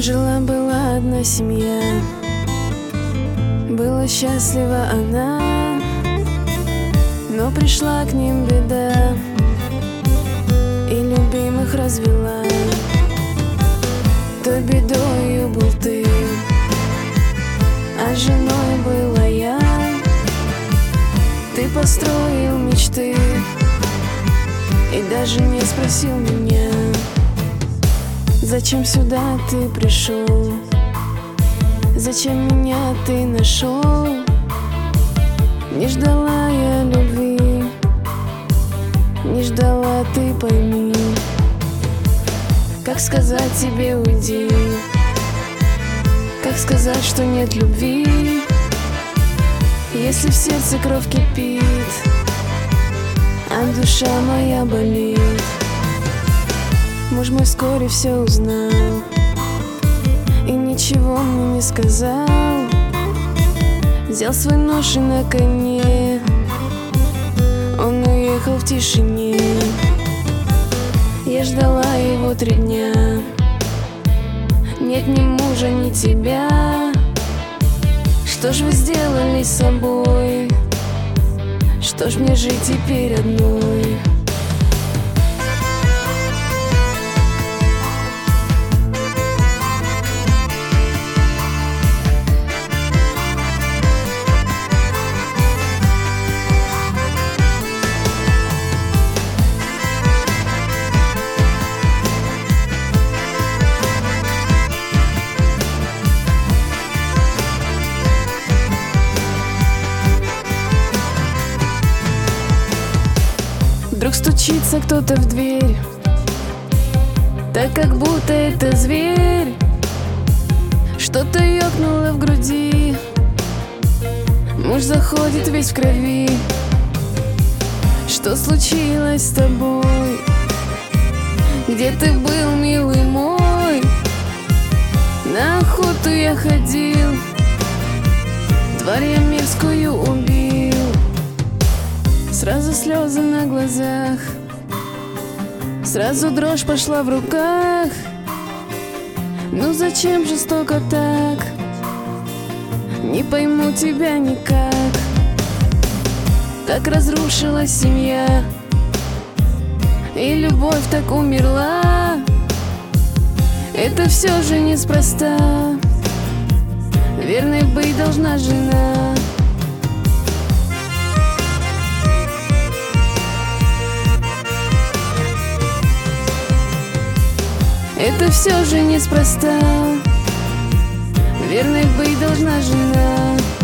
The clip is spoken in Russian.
Жила-была одна семья, была счастлива она, но пришла к ним беда и любимых развела. Той бедою был ты, а женой была я. Ты построил мечты и даже не спросил меня, зачем сюда ты пришел, зачем меня ты нашел. Не ждала я любви, не ждала, ты пойми. Как сказать тебе уйди, как сказать, что нет любви, если в сердце кровь кипит, а душа моя болит. Муж мой вскоре все узнал и ничего мне не сказал. Взял свой нож и на коне он уехал в тишине. Я ждала его 3 дня, нет ни мужа, ни тебя. Что ж вы сделали с собой? Что ж мне жить теперь одной? Вдруг стучится кто-то в дверь, так как будто это зверь. Что-то ёкнуло в груди, муж заходит весь в крови. Что случилось с тобой? Где ты был, милый мой? На охоту я ходил, тварь я мерзкую убил. Сразу слезы на глазах, сразу дрожь пошла в руках. Ну зачем жестоко так? Не пойму тебя никак. Так разрушилась семья, и любовь так умерла. Это все же неспроста, верной быть должна жена. Это все же неспроста, верной быть должна жена.